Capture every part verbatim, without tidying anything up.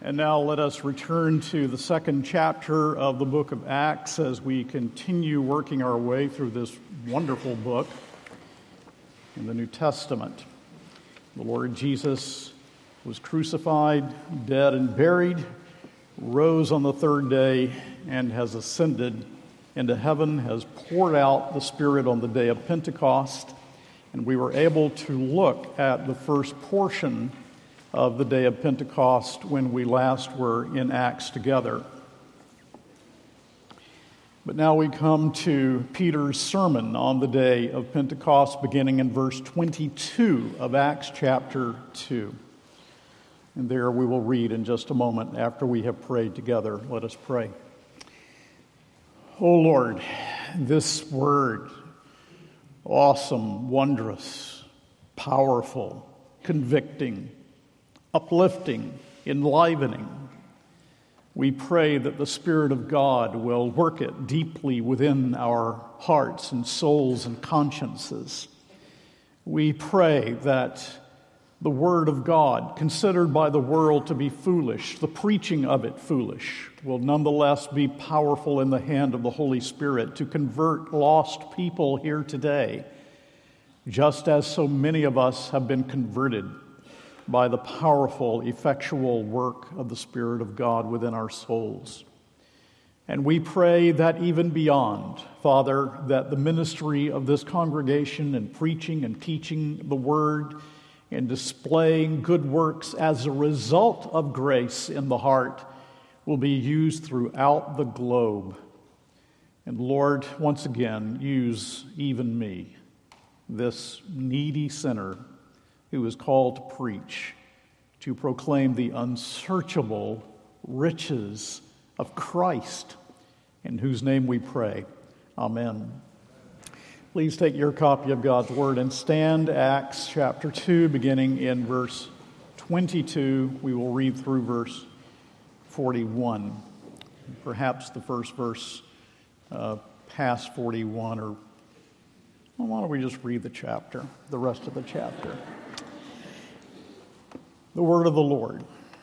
And now let us return to the second chapter of the book of Acts as we continue working our way through this wonderful book in the New Testament. The Lord Jesus was crucified, dead, and buried, rose on the third day, and has ascended into heaven, has poured out the Spirit on the day of Pentecost, and we were able to look at the first portion of the day of Pentecost when we last were in Acts together. But now we come to Peter's sermon on the day of Pentecost, beginning in verse twenty-two of Acts chapter two. And there we will read in just a moment after we have prayed together. Let us pray. O Lord, this word, awesome, wondrous, powerful, convicting, uplifting, enlivening. We pray that the Spirit of God will work it deeply within our hearts and souls and consciences. We pray that the Word of God, considered by the world to be foolish, the preaching of it foolish, will nonetheless be powerful in the hand of the Holy Spirit to convert lost people here today, just as so many of us have been converted by the powerful, effectual work of the Spirit of God within our souls. And we pray that even beyond, Father, that the ministry of this congregation and preaching and teaching the Word and displaying good works as a result of grace in the heart will be used throughout the globe. And Lord, once again, use even me, this needy sinner who is called to preach, to proclaim the unsearchable riches of Christ, in whose name we pray. Amen. Please take your copy of God's Word and stand. Acts chapter two, beginning in verse twenty-two. We will read through verse forty-one. Perhaps the first verse uh, past forty-one, or well, why don't we just read the chapter, the rest of the chapter. The word of the Lord.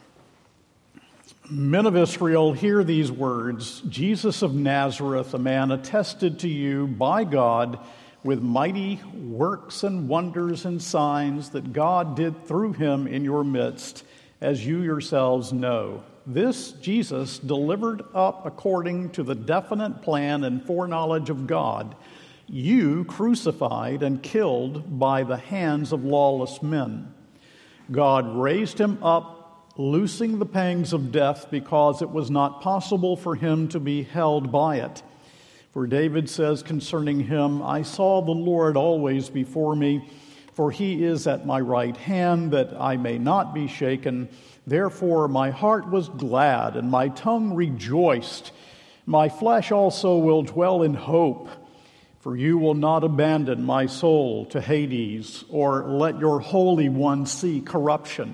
Men of Israel, hear these words. Jesus of Nazareth, a man attested to you by God with mighty works and wonders and signs that God did through him in your midst, as you yourselves know. This Jesus delivered up according to the definite plan and foreknowledge of God, you crucified and killed by the hands of lawless men. God raised him up, loosing the pangs of death, because it was not possible for him to be held by it. For David says concerning him, I saw the Lord always before me, for he is at my right hand, that I may not be shaken. Therefore my heart was glad, and my tongue rejoiced. My flesh also will dwell in hope. For you will not abandon my soul to Hades, or let your Holy One see corruption.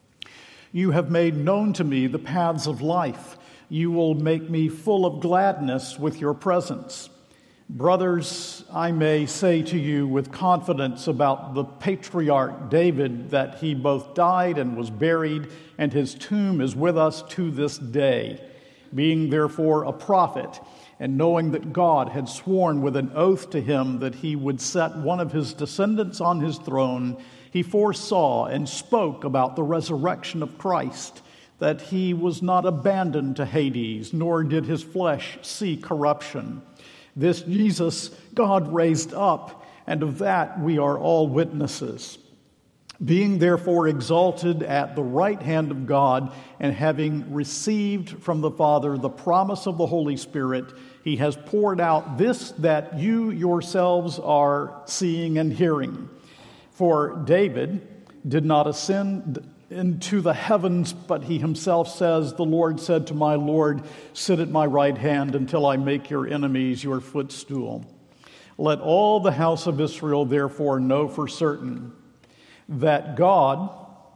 You have made known to me the paths of life. You will make me full of gladness with your presence. Brothers, I may say to you with confidence about the patriarch David that he both died and was buried, and his tomb is with us to this day. Being therefore a prophet, and knowing that God had sworn with an oath to him that he would set one of his descendants on his throne, he foresaw and spoke about the resurrection of Christ, that he was not abandoned to Hades, nor did his flesh see corruption. This Jesus God raised up, and of that we are all witnesses. Being therefore exalted at the right hand of God, and having received from the Father the promise of the Holy Spirit, he has poured out this that you yourselves are seeing and hearing. For David did not ascend into the heavens, but he himself says, the Lord said to my Lord, sit at my right hand until I make your enemies your footstool. Let all the house of Israel therefore know for certain that God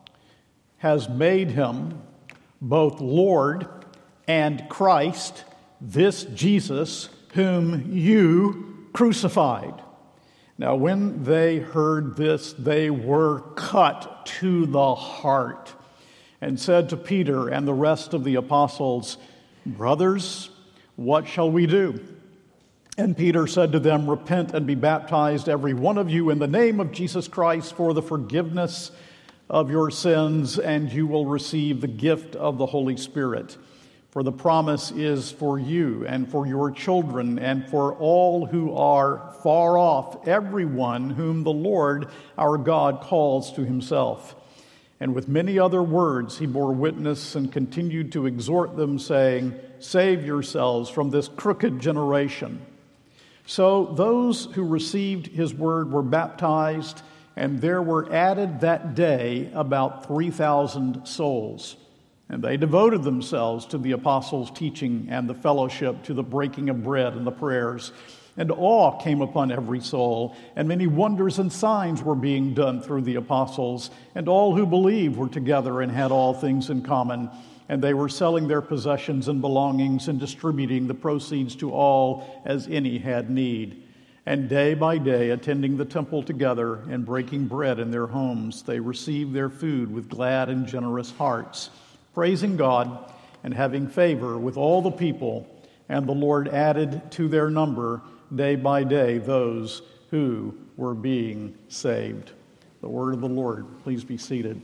has made him both Lord and Christ, this Jesus whom you crucified. Now, when they heard this, they were cut to the heart and said to Peter and the rest of the apostles, "Brothers, what shall we do?" And Peter said to them, "Repent and be baptized, every one of you, in the name of Jesus Christ for the forgiveness of your sins, and you will receive the gift of the Holy Spirit. For the promise is for you and for your children and for all who are far off, everyone whom the Lord our God calls to himself." And with many other words he bore witness and continued to exhort them, saying, "Save yourselves from this crooked generation." So those who received his word were baptized, and there were added that day about three thousand souls. And they devoted themselves to the apostles' teaching and the fellowship, to the breaking of bread and the prayers. And awe came upon every soul, and many wonders and signs were being done through the apostles. And all who believed were together and had all things in common. And they were selling their possessions and belongings and distributing the proceeds to all as any had need. And day by day, attending the temple together and breaking bread in their homes, they received their food with glad and generous hearts, praising God and having favor with all the people. And the Lord added to their number day by day those who were being saved. The word of the Lord. Please be seated.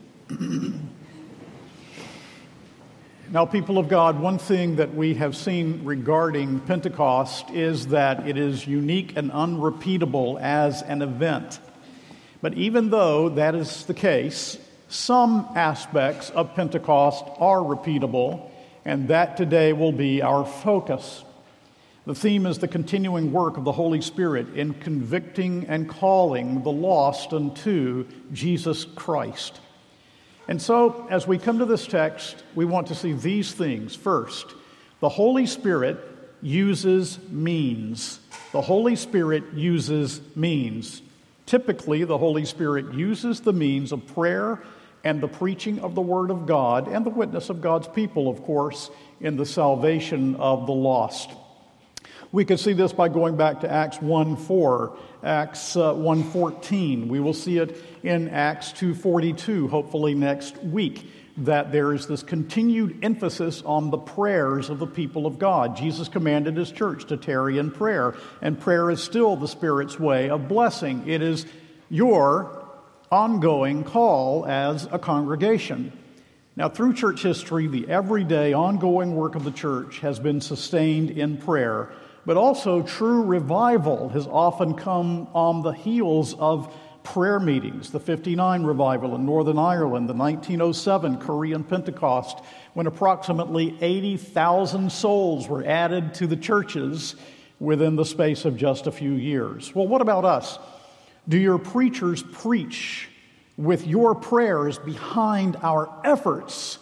Now, people of God, one thing that we have seen regarding Pentecost is that it is unique and unrepeatable as an event. But even though that is the case, some aspects of Pentecost are repeatable, and that today will be our focus. The theme is the continuing work of the Holy Spirit in convicting and calling the lost unto Jesus Christ. And so, as we come to this text, we want to see these things. First, the Holy Spirit uses means. The Holy Spirit uses means. Typically, the Holy Spirit uses the means of prayer and the preaching of the Word of God and the witness of God's people, of course, in the salvation of the lost. We can see this by going back to Acts one four, Acts uh, one fourteen. We will see it in Acts two forty-two, hopefully next week, that there is this continued emphasis on the prayers of the people of God. Jesus commanded his church to tarry in prayer, and prayer is still the Spirit's way of blessing. It is your ongoing call as a congregation. Now, through church history, the everyday ongoing work of the church has been sustained in prayer. But also true revival has often come on the heels of prayer meetings. The fifty-nine revival in Northern Ireland, the nineteen oh seven Korean Pentecost, when approximately eighty thousand souls were added to the churches within the space of just a few years. Well, what about us? Do your preachers preach with your prayers behind our efforts?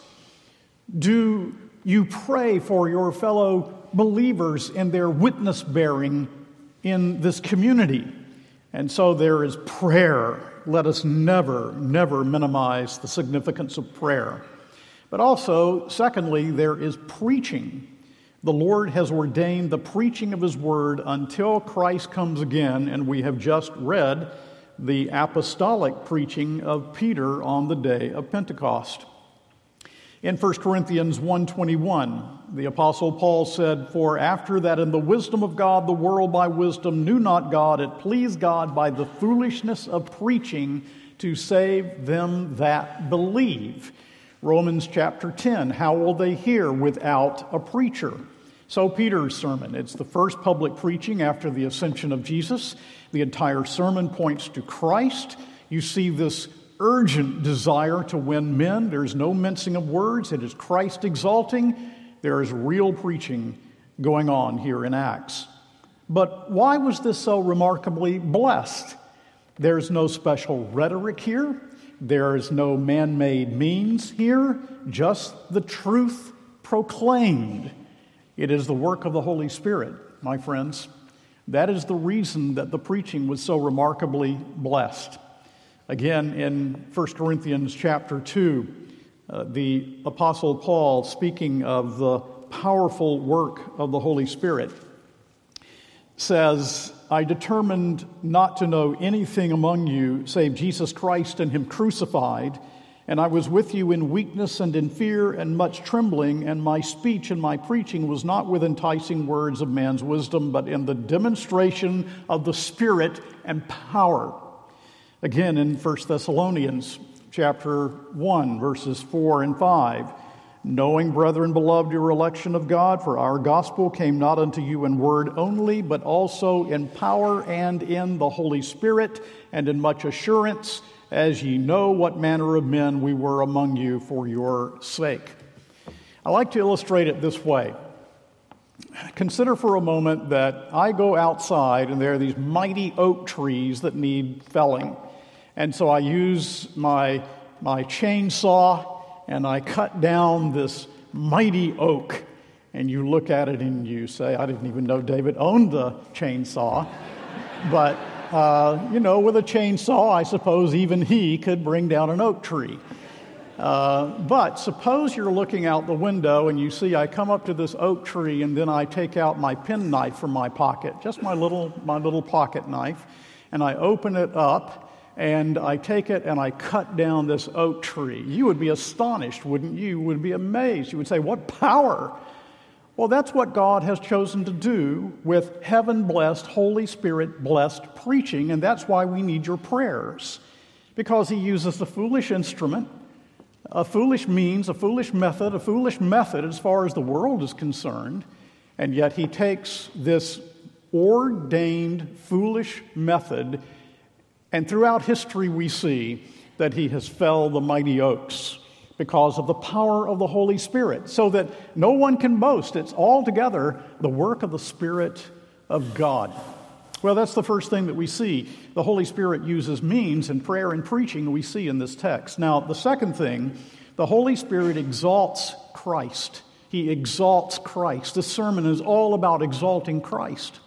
Do you pray for your fellow believers in their witness bearing in this community? And so there is prayer. Let us never, never minimize the significance of prayer. But also, secondly, there is preaching. The Lord has ordained the preaching of his word until Christ comes again, and we have just read the apostolic preaching of Peter on the day of Pentecost. In First Corinthians one twenty-one, the Apostle Paul said, "For after that in the wisdom of God, the world by wisdom knew not God, it pleased God by the foolishness of preaching to save them that believe." Romans chapter ten, how will they hear without a preacher? So Peter's sermon, it's the first public preaching after the ascension of Jesus. The entire sermon points to Christ. You see this urgent desire to win men. There's no mincing of words. It is Christ exalting. There is real preaching going on here in Acts. But why was this so remarkably blessed? There's no special rhetoric here. There is no man-made means here. Just the truth proclaimed. It is the work of the Holy Spirit, my friends. That is the reason that the preaching was so remarkably blessed. Again, in First Corinthians chapter two, uh, the Apostle Paul, speaking of the powerful work of the Holy Spirit, says, "I determined not to know anything among you save Jesus Christ and him crucified. And I was with you in weakness and in fear and much trembling, and my speech and my preaching was not with enticing words of man's wisdom, but in the demonstration of the Spirit and power. Again, in First Thessalonians chapter one, verses four and five, knowing, brethren, beloved, your election of God, for our gospel came not unto you in word only, but also in power and in the Holy Spirit, and in much assurance, as ye know what manner of men we were among you for your sake. I like to illustrate it this way. Consider for a moment that I go outside and there are these mighty oak trees that need felling. And so I use my, my chainsaw and I cut down this mighty oak. And you look at it and you say, I didn't even know David owned a chainsaw. But Uh, you know, with a chainsaw, I suppose even he could bring down an oak tree. Uh, but suppose you're looking out the window and you see I come up to this oak tree and then I take out my penknife from my pocket, just my little my little pocket knife, and I open it up and I take it and I cut down this oak tree. You would be astonished, wouldn't you? You would be amazed. You would say, what power! Well, that's what God has chosen to do with heaven-blessed, Holy Spirit-blessed preaching, and that's why we need your prayers, because he uses the foolish instrument, a foolish means, a foolish method, a foolish method as far as the world is concerned, and yet he takes this ordained, foolish method, and throughout history we see that he has felled the mighty oaks because of the power of the Holy Spirit, so that no one can boast. It's altogether the work of the Spirit of God. Well, that's the first thing that we see. The Holy Spirit uses means in prayer and preaching we see in this text. Now, the second thing, the Holy Spirit exalts Christ. He exalts Christ. This sermon is all about exalting Christ.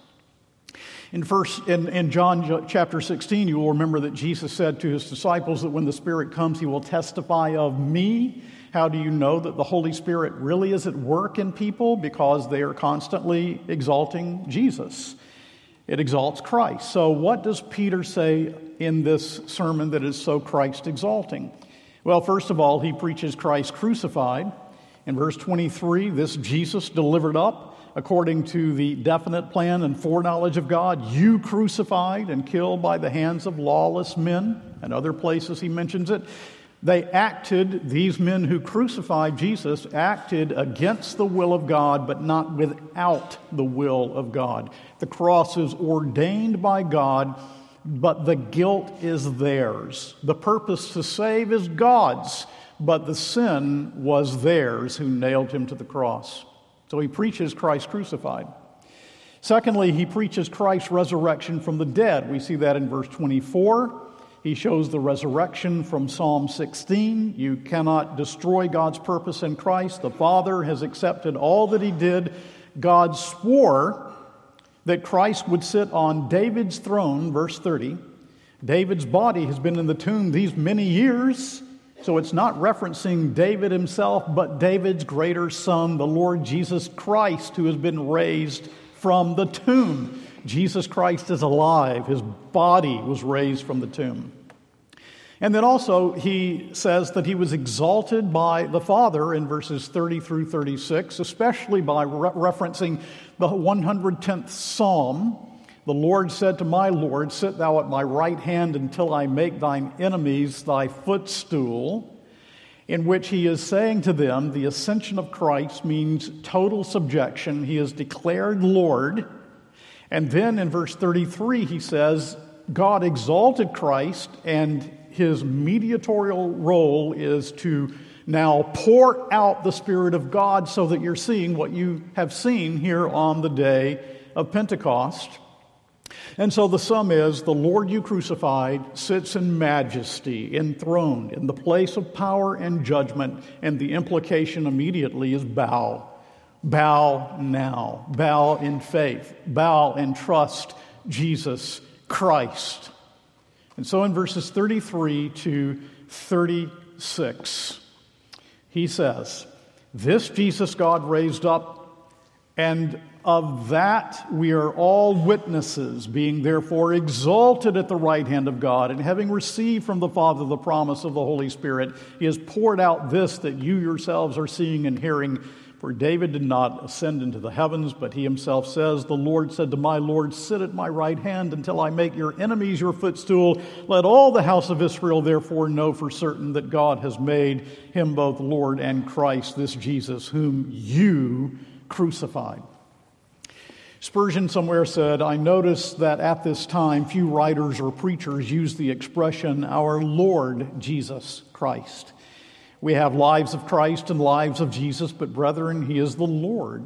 In, first, in, in John chapter sixteen, you will remember that Jesus said to his disciples that when the Spirit comes, he will testify of me. How do you know that the Holy Spirit really is at work in people? Because they are constantly exalting Jesus. It exalts Christ. So what does Peter say in this sermon that is so Christ-exalting? Well, first of all, he preaches Christ crucified. In verse twenty-three, this Jesus delivered up according to the definite plan and foreknowledge of God, you crucified and killed by the hands of lawless men. And other places he mentions it. They acted, these men who crucified Jesus, acted against the will of God, but not without the will of God. The cross is ordained by God, but the guilt is theirs. The purpose to save is God's, but the sin was theirs who nailed him to the cross. So he preaches Christ crucified. Secondly, he preaches Christ's resurrection from the dead. We see that in verse twenty-four. He shows the resurrection from Psalm sixteen. You cannot destroy God's purpose in Christ. The Father has accepted all that he did. God swore that Christ would sit on David's throne, verse thirty. David's body has been in the tomb these many years. So it's not referencing David himself, but David's greater son, the Lord Jesus Christ, who has been raised from the tomb. Jesus Christ is alive. His body was raised from the tomb. And then also he says that he was exalted by the Father in verses thirty through thirty-six, especially by re- referencing the one hundred tenth Psalm. The Lord said to my Lord, sit thou at my right hand until I make thine enemies thy footstool, in which he is saying to them, the ascension of Christ means total subjection. He is declared Lord. And then in verse thirty-three, he says, God exalted Christ, and his mediatorial role is to now pour out the Spirit of God so that you're seeing what you have seen here on the day of Pentecost. And so the sum is, the Lord you crucified sits in majesty, enthroned, in the place of power and judgment, and the implication immediately is bow. Bow now. Bow in faith. Bow and trust Jesus Christ. And so in verses thirty-three to thirty-six, he says, this Jesus God raised up, And of that we are all witnesses, being therefore exalted at the right hand of God, and having received from the Father the promise of the Holy Spirit, he has poured out this that you yourselves are seeing and hearing. For David did not ascend into the heavens, but he himself says, the Lord said to my Lord, sit at my right hand until I make your enemies your footstool. Let all the house of Israel therefore know for certain that God has made him both Lord and Christ, this Jesus, whom you crucified. Spurgeon somewhere said, I notice that at this time few writers or preachers use the expression, our Lord Jesus Christ. We have lives of Christ and lives of Jesus, but brethren, he is the Lord.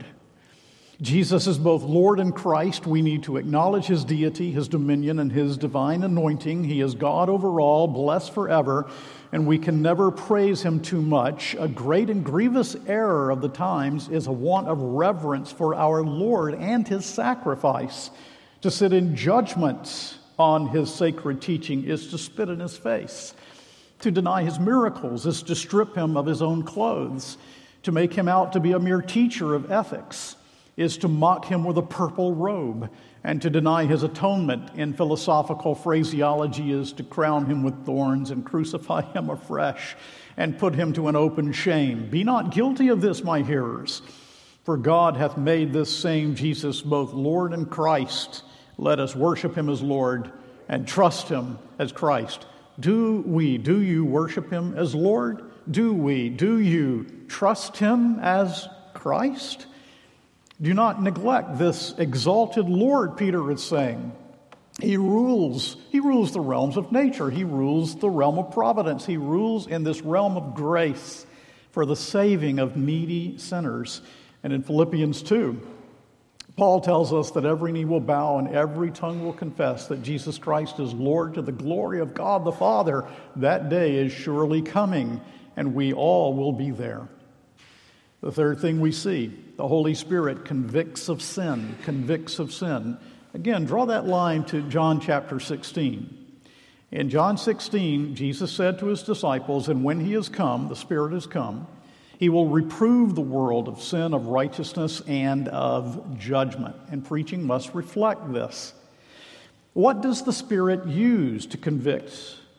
Jesus is both Lord and Christ. We need to acknowledge his deity, his dominion, and his divine anointing. He is God over all, blessed forever, and we can never praise him too much. A great and grievous error of the times is a want of reverence for our Lord and his sacrifice. To sit in judgment on his sacred teaching is to spit in his face. To deny his miracles is to strip him of his own clothes. To make him out to be a mere teacher of ethics is to mock him with a purple robe. And to deny his atonement in philosophical phraseology is to crown him with thorns and crucify him afresh and put him to an open shame. Be not guilty of this, my hearers, for God hath made this same Jesus both Lord and Christ. Let us worship him as Lord and trust him as Christ. Do we, do you worship him as Lord? Do we, do you trust him as Christ? Do not neglect this exalted Lord, Peter is saying. He rules. He rules the realms of nature. He rules the realm of providence. He rules in this realm of grace for the saving of needy sinners. And in Philippians two, Paul tells us that every knee will bow and every tongue will confess that Jesus Christ is Lord to the glory of God the Father. That day is surely coming, and we all will be there. The third thing we see, the Holy Spirit convicts of sin, convicts of sin. Again, draw that line to John chapter sixteen. In John sixteen, Jesus said to his disciples, and when he is come, the Spirit is come, he will reprove the world of sin, of righteousness, and of judgment. And preaching must reflect this. What does the Spirit use to convict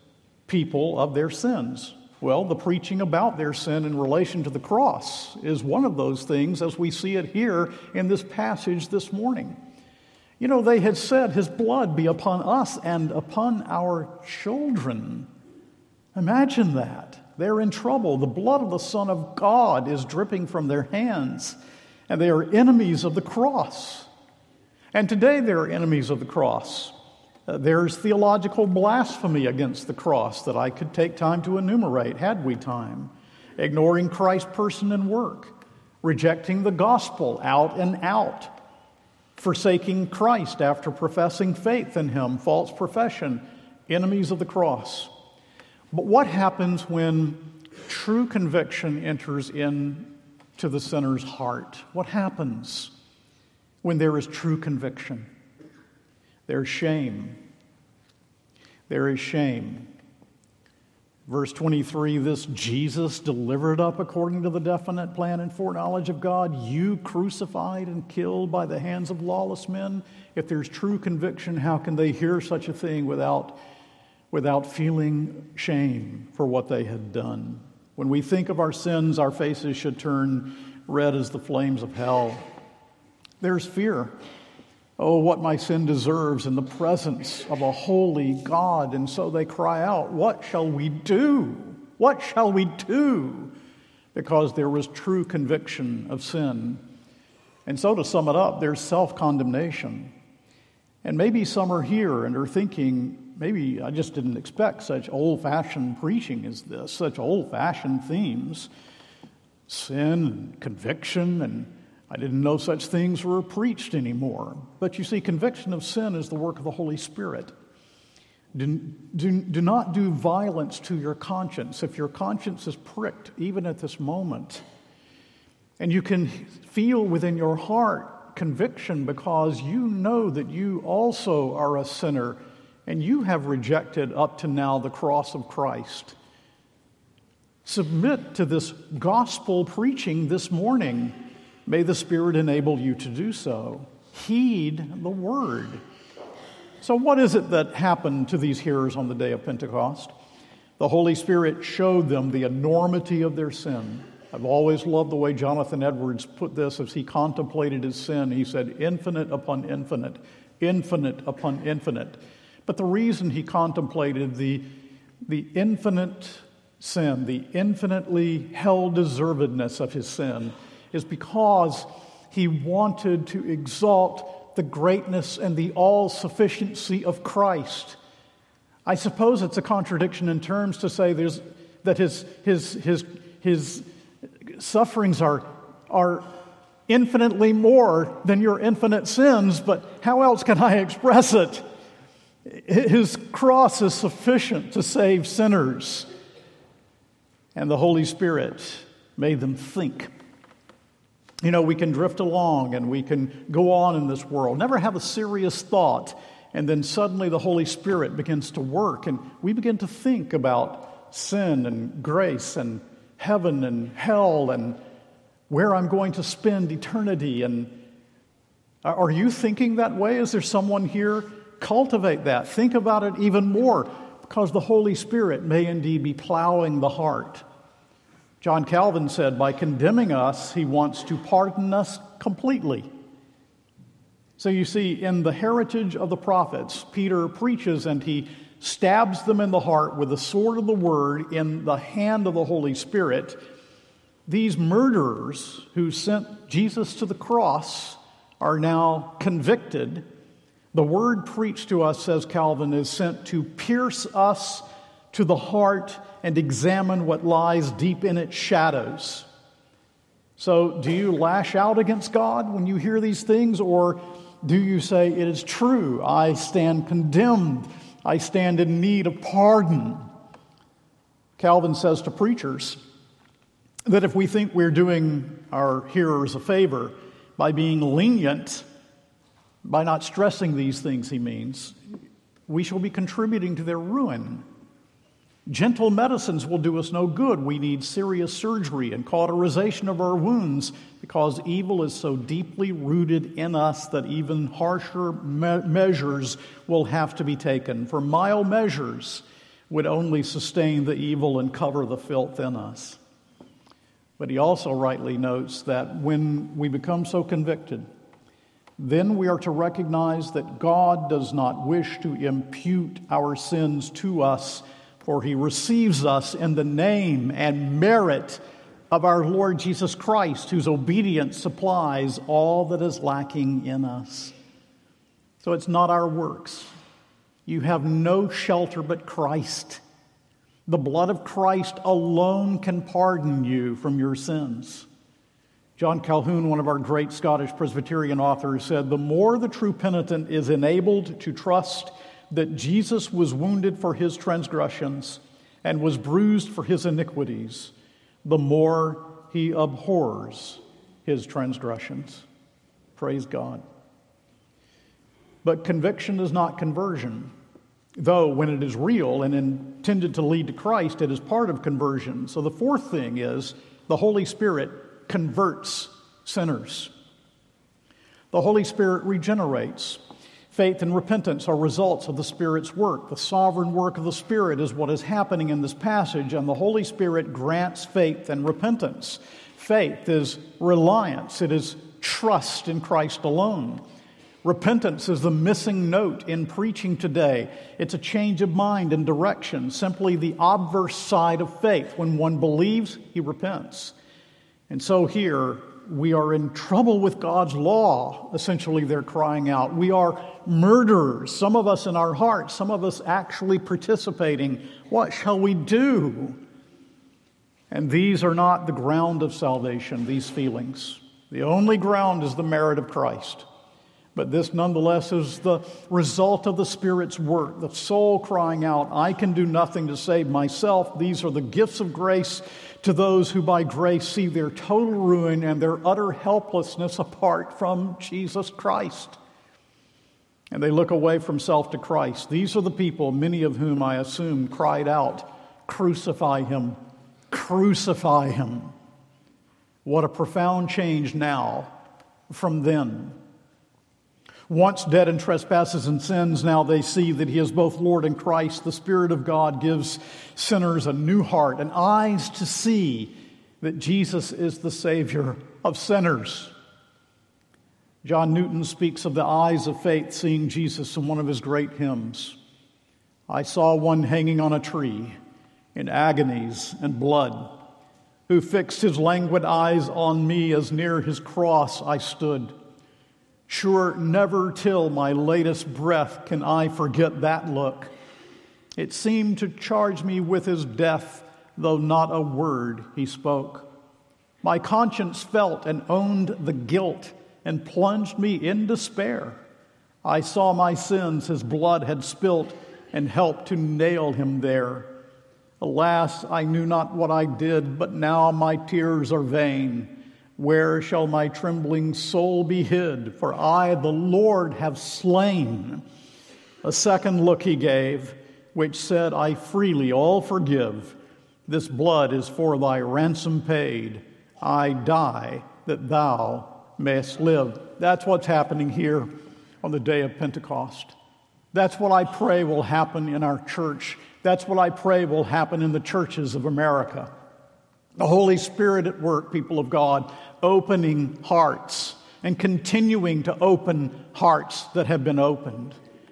people of their sins? Well, the preaching about their sin in relation to the cross is one of those things, as we see it here in this passage this morning. You know, they had said, his blood be upon us and upon our children. Imagine that. They're in trouble. The blood of the Son of God is dripping from their hands, and they are enemies of the cross. And today they are enemies of the cross. Uh, there's theological blasphemy against the cross that I could take time to enumerate, had we time. Ignoring Christ's person and work, rejecting the gospel out and out, forsaking Christ after professing faith in him, false profession, enemies of the cross. But what happens when true conviction enters into the sinner's heart? What happens when there is true conviction? There's shame. There is shame. Verse twenty-three, this Jesus delivered up according to the definite plan and foreknowledge of God, you crucified and killed by the hands of lawless men. If there's true conviction, how can they hear such a thing without without feeling shame for what they had done? When we think of our sins, our faces should turn red as the flames of hell. There's fear. Oh, what my sin deserves in the presence of a holy God. And so they cry out, what shall we do? What shall we do? Because there was true conviction of sin. And so to sum it up, there's self-condemnation. And maybe some are here and are thinking, maybe I just didn't expect such old-fashioned preaching as this, such old-fashioned themes, sin and conviction, and I didn't know such things were preached anymore. But you see, conviction of sin is the work of the Holy Spirit. Do, do, do not do violence to your conscience. If your conscience is pricked, even at this moment, and you can feel within your heart conviction because you know that you also are a sinner and you have rejected up to now the cross of Christ. Submit to this gospel preaching this morning May the Spirit enable you to do so. Heed the word. So what is it that happened to these hearers on the day of Pentecost? The Holy Spirit showed them the enormity of their sin. I've always loved the way Jonathan Edwards put this as he contemplated his sin. He said, infinite upon infinite, infinite upon infinite. But the reason he contemplated the, the infinite sin, the infinitely hell-deservedness of his sin, is because he wanted to exalt the greatness and the all-sufficiency of Christ. I suppose it's a contradiction in terms to say there's, that his, his, his, his sufferings are, are infinitely more than your infinite sins, but how else can I express it? His cross is sufficient to save sinners. And the Holy Spirit made them think. You know, we can drift along and we can go on in this world, never have a serious thought, and then suddenly the Holy Spirit begins to work, and we begin to think about sin and grace and heaven and hell and where I'm going to spend eternity. And are you thinking that way? Is there someone here? Cultivate that. Think about it even more, because the Holy Spirit may indeed be plowing the heart. John Calvin said, by condemning us, he wants to pardon us completely. So you see, in the heritage of the prophets, Peter preaches and he stabs them in the heart with the sword of the word in the hand of the Holy Spirit. These murderers who sent Jesus to the cross are now convicted. The word preached to us, says Calvin, is sent to pierce us to the heart and examine what lies deep in its shadows. So do you lash out against God when you hear these things, or do you say, it is true, I stand condemned, I stand in need of pardon? Calvin says to preachers that if we think we're doing our hearers a favor by being lenient, by not stressing these things, he means, we shall be contributing to their ruin. Gentle medicines will do us no good. We need serious surgery and cauterization of our wounds, because evil is so deeply rooted in us that even harsher me- measures will have to be taken. For mild measures would only sustain the evil and cover the filth in us. But he also rightly notes that when we become so convicted, then we are to recognize that God does not wish to impute our sins to us, for he receives us in the name and merit of our Lord Jesus Christ, whose obedience supplies all that is lacking in us. So it's not our works. You have no shelter but Christ. The blood of Christ alone can pardon you from your sins. John Calhoun, one of our great Scottish Presbyterian authors, said, the more the true penitent is enabled to trust that Jesus was wounded for his transgressions and was bruised for his iniquities, the more he abhors his transgressions. Praise God. But conviction is not conversion, though when it is real and intended to lead to Christ, it is part of conversion. So the fourth thing is the Holy Spirit converts sinners. The Holy Spirit regenerates. Faith and repentance are results of the Spirit's work. The sovereign work of the Spirit is what is happening in this passage, and the Holy Spirit grants faith and repentance. Faith is reliance. It is trust in Christ alone. Repentance is the missing note in preaching today. It's a change of mind and direction, simply the obverse side of faith. When one believes, he repents. And so here, we are in trouble with God's law, essentially they're crying out. We are murderers, some of us in our hearts, some of us actually participating. What shall we do? And these are not the ground of salvation, these feelings. The only ground is the merit of Christ. But this nonetheless is the result of the Spirit's work, the soul crying out, I can do nothing to save myself. These are the gifts of grace to those who by grace see their total ruin and their utter helplessness apart from Jesus Christ. And they look away from self to Christ. These are the people, many of whom I assume cried out, crucify him, crucify him. What a profound change now from then. Once dead in trespasses and sins, now they see that he is both Lord and Christ. The Spirit of God gives sinners a new heart and eyes to see that Jesus is the Savior of sinners. John Newton speaks of the eyes of faith seeing Jesus in one of his great hymns. I saw one hanging on a tree in agonies and blood, who fixed his languid eyes on me as near his cross I stood. Sure, never till my latest breath can I forget that look. It seemed to charge me with his death, though not a word he spoke. My conscience felt and owned the guilt and plunged me in despair. I saw my sins his blood had spilt and helped to nail him there. Alas, I knew not what I did, but now my tears are vain. Where shall my trembling soul be hid? For I, the Lord, have slain. A second look he gave, which said, I freely all forgive. This blood is for thy ransom paid. I die that thou mayest live. That's what's happening here on the day of Pentecost. That's what I pray will happen in our church. That's what I pray will happen in the churches of America. The Holy Spirit at work, people of God, opening hearts and continuing to open hearts that have been opened.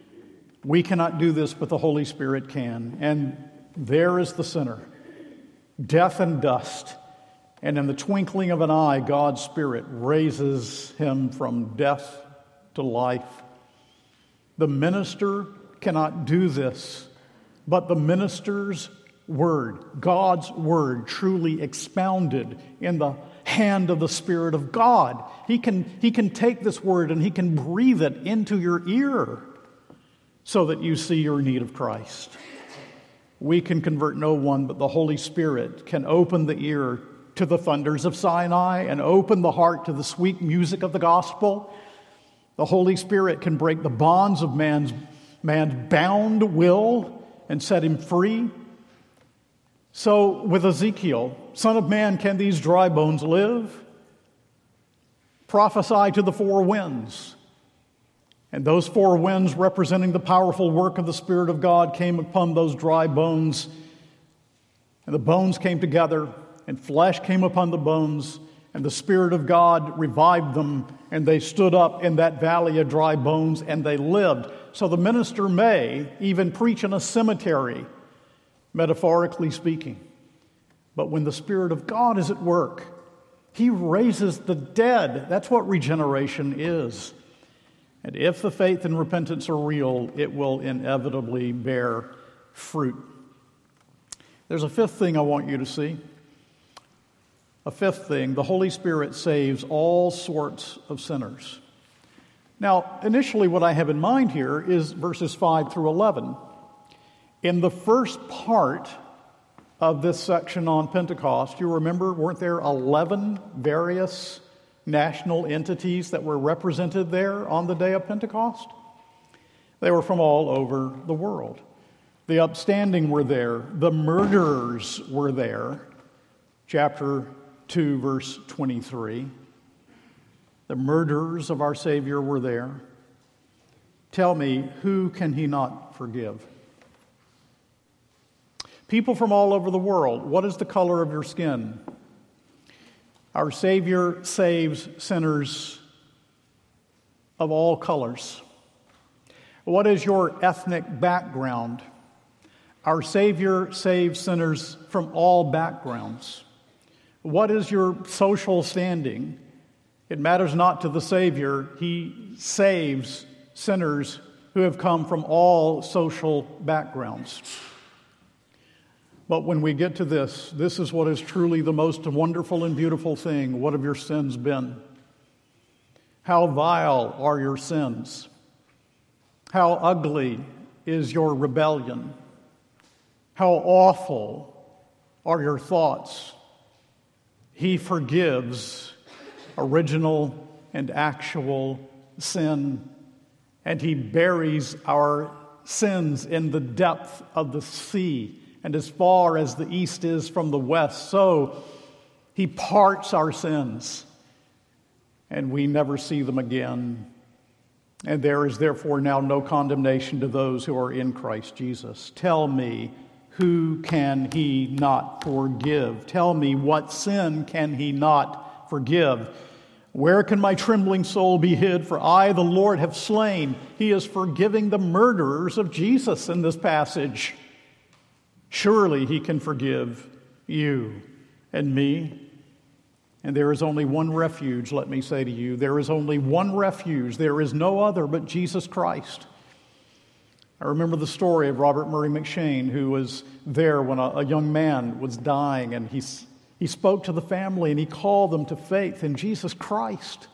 We cannot do this, but the Holy Spirit can. And there is the sinner, death and dust. And in the twinkling of an eye, God's Spirit raises him from death to life. The minister cannot do this, but the minister's word, God's word, truly expounded in the hand of the Spirit of God. He can, he can take this word and he can breathe it into your ear so that you see your need of Christ. We can convert no one, but the Holy Spirit can open the ear to the thunders of Sinai and open the heart to the sweet music of the gospel. The Holy Spirit can break the bonds of man's, man's bound will and set him free. So with Ezekiel, Son of man, can these dry bones live? Prophesy to the four winds. And those four winds, representing the powerful work of the Spirit of God, came upon those dry bones. And the bones came together, and flesh came upon the bones, and the Spirit of God revived them, and they stood up in that valley of dry bones, and they lived. So the minister may even preach in a cemetery, metaphorically speaking. But when the Spirit of God is at work, he raises the dead. That's what regeneration is. And if the faith and repentance are real, it will inevitably bear fruit. There's a fifth thing I want you to see. A fifth thing, the Holy Spirit saves all sorts of sinners. Now, initially what I have in mind here is verses five through eleven. In the first part of this section on Pentecost, you remember, weren't there eleven various national entities that were represented there on the day of Pentecost? They were from all over the world. The upstanding were there. The murderers were there. Chapter two, verse twenty-three. The murderers of our Savior were there. Tell me, who can he not forgive? People from all over the world. What is the color of your skin? Our Savior saves sinners of all colors. What is your ethnic background? Our Savior saves sinners from all backgrounds. What is your social standing? It matters not to the Savior. He saves sinners who have come from all social backgrounds. But when we get to this, this is what is truly the most wonderful and beautiful thing. What have your sins been? How vile are your sins? How ugly is your rebellion? How awful are your thoughts? He forgives original and actual sin, and he buries our sins in the depth of the sea. And as far as the east is from the west, so He parts our sins, and we never see them again. And there is therefore now no condemnation to those who are in Christ Jesus. Tell me, who can he not forgive? Tell me, what sin can he not forgive? Where can my trembling soul be hid? For I, the Lord, have slain. He is forgiving the murderers of Jesus in this passage. Surely he can forgive you and me. And there is only one refuge, let me say to you. There is only one refuge. There is no other but Jesus Christ. I remember the story of Robert Murray McShane, who was there when a, a young man was dying, and he, he spoke to the family and he called them to faith in Jesus Christ.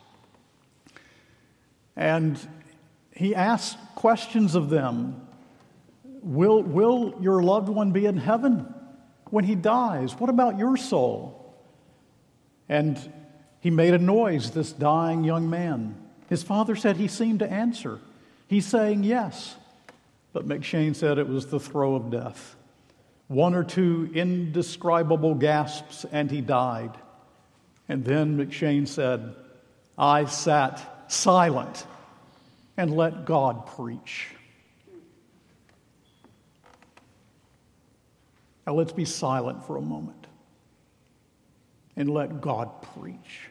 And he asked questions of them. Will, will your loved one be in heaven when he dies? What about your soul? And he made a noise, this dying young man. His father said he seemed to answer. He's saying yes. But McShane said it was the throe of death. One or two indescribable gasps, and he died. And then McShane said, I sat silent and let God preach. Now let's be silent for a moment and let God preach.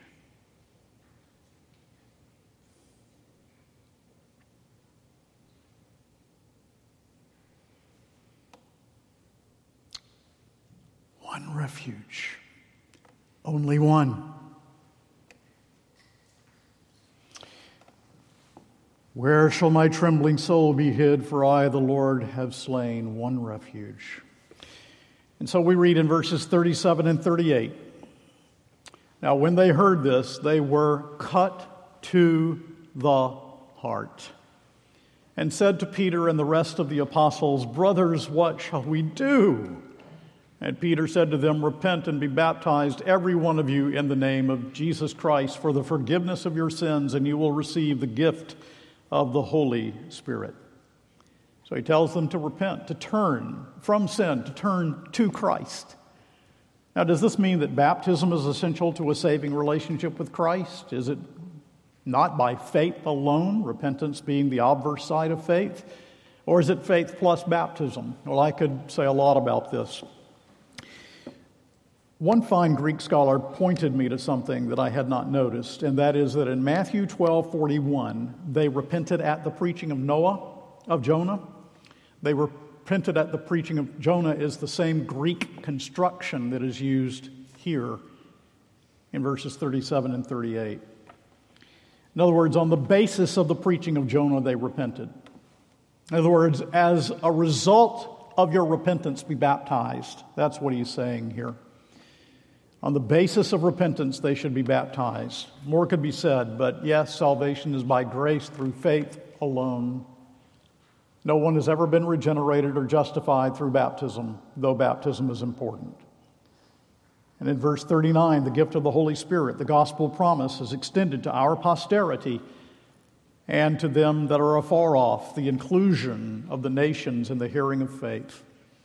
One refuge, only one. Where shall my trembling soul be hid? For I, the Lord, have slain one refuge. And so we read in verses thirty-seven and thirty-eight. Now, when they heard this, they were cut to the heart and said to Peter and the rest of the apostles, Brothers, what shall we do? And Peter said to them, Repent and be baptized, every one of you, in the name of Jesus Christ, for the forgiveness of your sins, and you will receive the gift of the Holy Spirit. So he tells them to repent, to turn from sin, to turn to Christ. Now, does this mean that baptism is essential to a saving relationship with Christ? Is it not by faith alone, repentance being the obverse side of faith? Or is it faith plus baptism? Well, I could say a lot about this. One fine Greek scholar pointed me to something that I had not noticed, and that is that in Matthew twelve forty-one, they repented at the preaching of Noah, of Jonah. They repented at the preaching of Jonah is the same Greek construction that is used here in verses thirty-seven and thirty-eight. In other words, on the basis of the preaching of Jonah, they repented. In other words, as a result of your repentance, be baptized. That's what he's saying here. On the basis of repentance, they should be baptized. More could be said, but yes, salvation is by grace through faith alone. No one has ever been regenerated or justified through baptism, though baptism is important. And in verse thirty-nine, the gift of the Holy Spirit, the gospel promise, is extended to our posterity and to them that are afar off, the inclusion of the nations in the hearing of faith.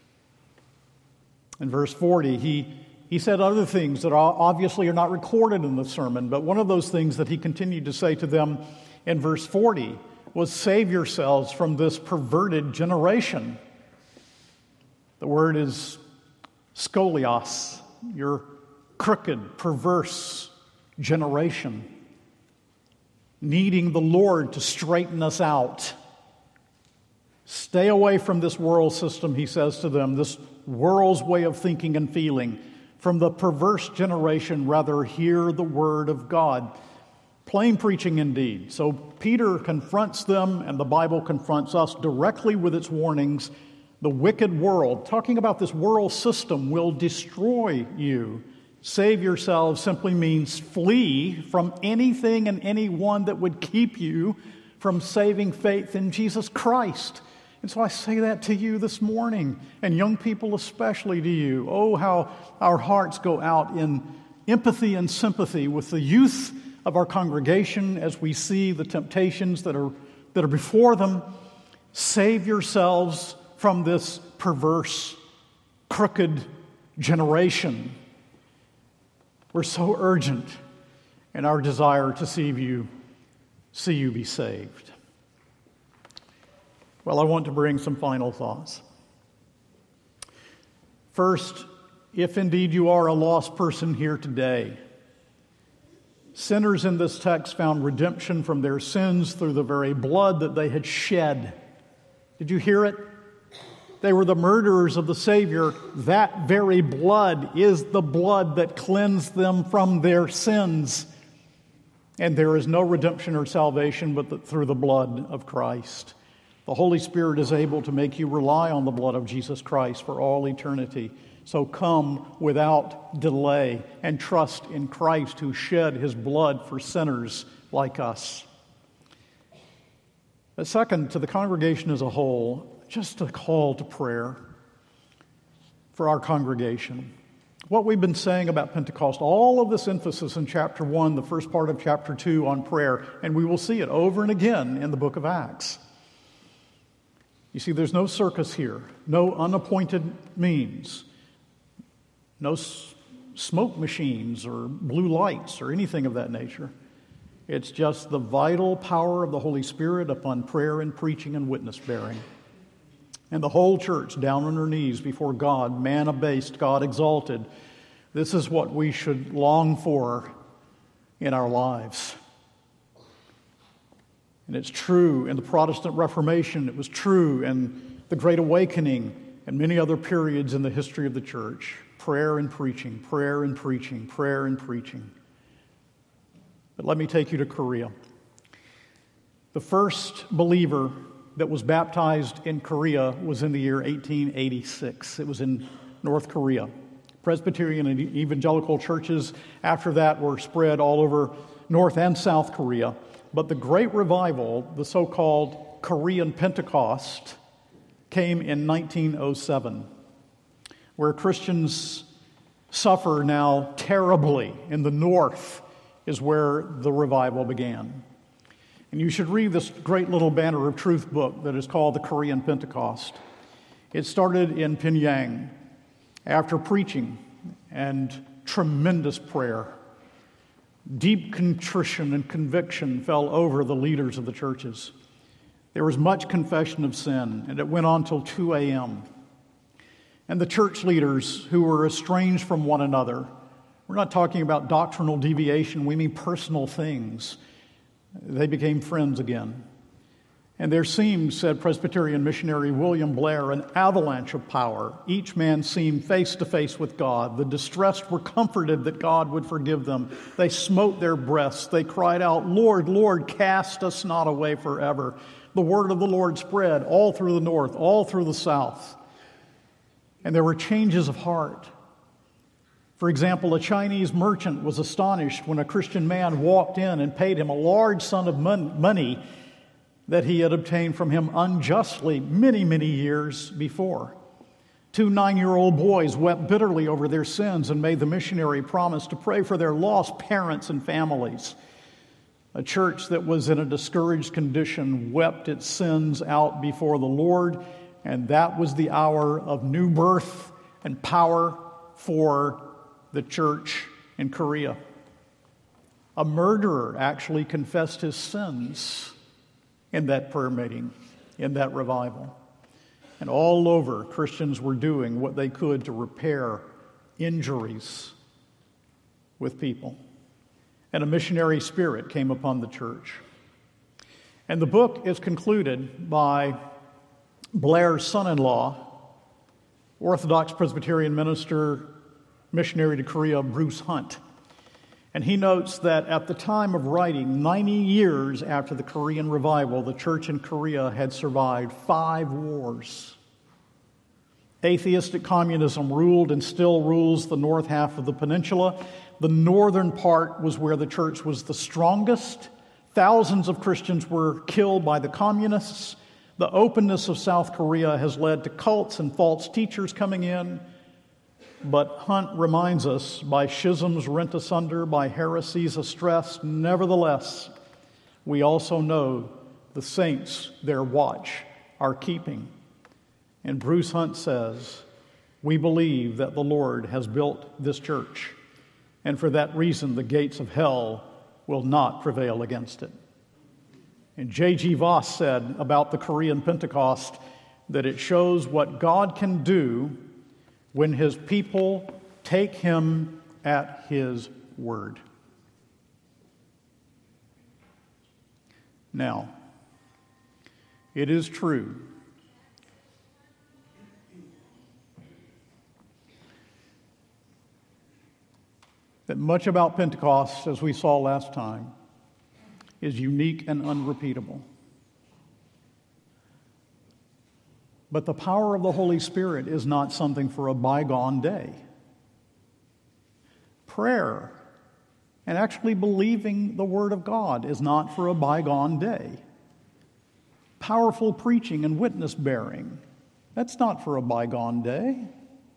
In verse forty, he, he said other things that are obviously are not recorded in the sermon, but one of those things that he continued to say to them in verse forty was, save yourselves from this perverted generation. The word is scolios, your crooked, perverse generation, needing the Lord to straighten us out. Stay away from this world system, he says to them, this world's way of thinking and feeling. From the perverse generation, rather hear the word of God. Plain preaching indeed. So Peter confronts them, and the Bible confronts us directly with its warnings. The wicked world, talking about this world system, will destroy you. Save yourselves simply means flee from anything and anyone that would keep you from saving faith in Jesus Christ. And so I say that to you this morning, and young people especially to you. Oh, how our hearts go out in empathy and sympathy with the youth of our congregation as we see the temptations that are that are before them. Save yourselves from this perverse, crooked generation. We're so urgent in our desire to see you, see you be saved. Well, I want to bring some final thoughts. First, if indeed you are a lost person here today, sinners in this text found redemption from their sins through the very blood that they had shed. Did you hear it? They were the murderers of the Savior. That very blood is the blood that cleansed them from their sins. And there is no redemption or salvation but through the blood of Christ. The Holy Spirit is able to make you rely on the blood of Jesus Christ for all eternity. So come without delay and trust in Christ who shed his blood for sinners like us. But second, to the congregation as a whole, just a call to prayer for our congregation. What we've been saying about Pentecost, all of this emphasis in chapter one, the first part of chapter two on prayer, and we will see it over and again in the book of Acts. You see, there's no circus here, no unappointed means, no s- smoke machines or blue lights or anything of that nature. It's just the vital power of the Holy Spirit upon prayer and preaching and witness bearing. And the whole church down on her knees before God, man abased, God exalted. This is what we should long for in our lives. And it's true in the Protestant Reformation. It was true in the Great Awakening and many other periods in the history of the church. Prayer and preaching, prayer and preaching, prayer and preaching. But let me take you to Korea. The first believer that was baptized in Korea was in the year eighteen eighty-six. It was in North Korea. Presbyterian and evangelical churches after that were spread all over North and South Korea. But the great revival, the so-called Korean Pentecost, came in nineteen oh seven, where Christians suffer now terribly in the North is where the revival began. And you should read this great little Banner of Truth book that is called The Korean Pentecost. It started in Pyongyang after preaching and tremendous prayer. Deep contrition and conviction fell over the leaders of the churches. There was much confession of sin, and it went on till two a.m. And the church leaders who were estranged from one another, we're not talking about doctrinal deviation, we mean personal things. They became friends again. And there seemed, said Presbyterian missionary William Blair, an avalanche of power. Each man seemed face to face with God. The distressed were comforted that God would forgive them. They smote their breasts. They cried out, "Lord, Lord, cast us not away forever." The word of the Lord spread all through the north, all through the south. And there were changes of heart. For example, a Chinese merchant was astonished when a Christian man walked in and paid him a large sum of money that he had obtained from him unjustly many, many years before. Two nine-year-old boys wept bitterly over their sins and made the missionary promise to pray for their lost parents and families. A church that was in a discouraged condition wept its sins out before the Lord, and that was the hour of new birth and power for the church in Korea. A murderer actually confessed his sins in that prayer meeting, in that revival. And all over, Christians were doing what they could to repair injuries with people. And a missionary spirit came upon the church. And the book is concluded by Blair's son-in-law, Orthodox Presbyterian minister, missionary to Korea, Bruce Hunt. And he notes that at the time of writing, ninety years after the Korean revival, the church in Korea had survived five wars. Atheistic communism ruled and still rules the north half of the peninsula. The northern part was where the church was the strongest. Thousands of Christians were killed by the communists. The openness of South Korea has led to cults and false teachers coming in. But Hunt reminds us, by schisms rent asunder, by heresies distressed, nevertheless, we also know the saints their watch are keeping. And Bruce Hunt says, we believe that the Lord has built this church, and for that reason the gates of hell will not prevail against it. And J G Voss said about the Korean Pentecost that it shows what God can do when his people take him at his word. Now, it is true that much about Pentecost, as we saw last time, is unique and unrepeatable. But the power of the Holy Spirit is not something for a bygone day. Prayer and actually believing the Word of God is not for a bygone day. Powerful preaching and witness bearing, that's not for a bygone day.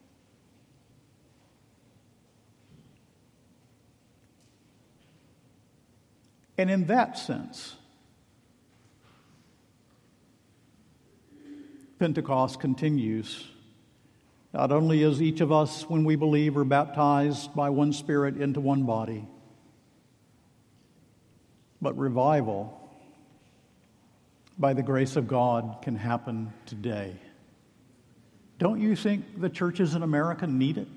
And in that sense, Pentecost continues. Not only as each of us, when we believe, are baptized by one Spirit into one body, but revival, by the grace of God, can happen today. Don't you think the churches in America need it?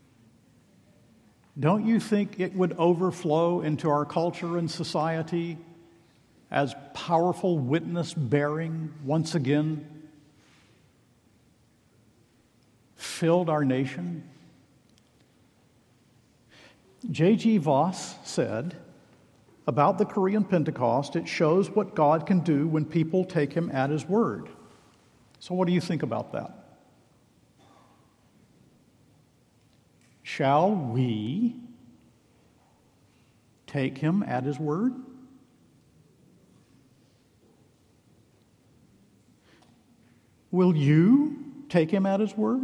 Don't you think it would overflow into our culture and society as powerful witness bearing once again filled our nation? J G Voss said about the Korean Pentecost, it shows what God can do when people take him at his word. So what do you think about that? Shall we take him at his word? Will you take him at his word?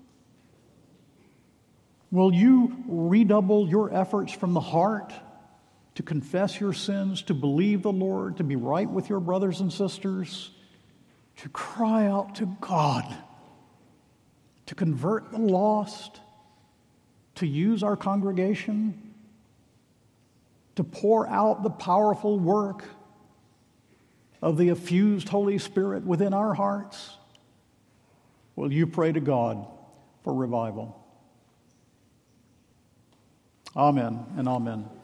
Will you redouble your efforts from the heart to confess your sins, to believe the Lord, to be right with your brothers and sisters, to cry out to God, to convert the lost, to use our congregation, to pour out the powerful work of the effused Holy Spirit within our hearts? Will you pray to God for revival? Amen and amen.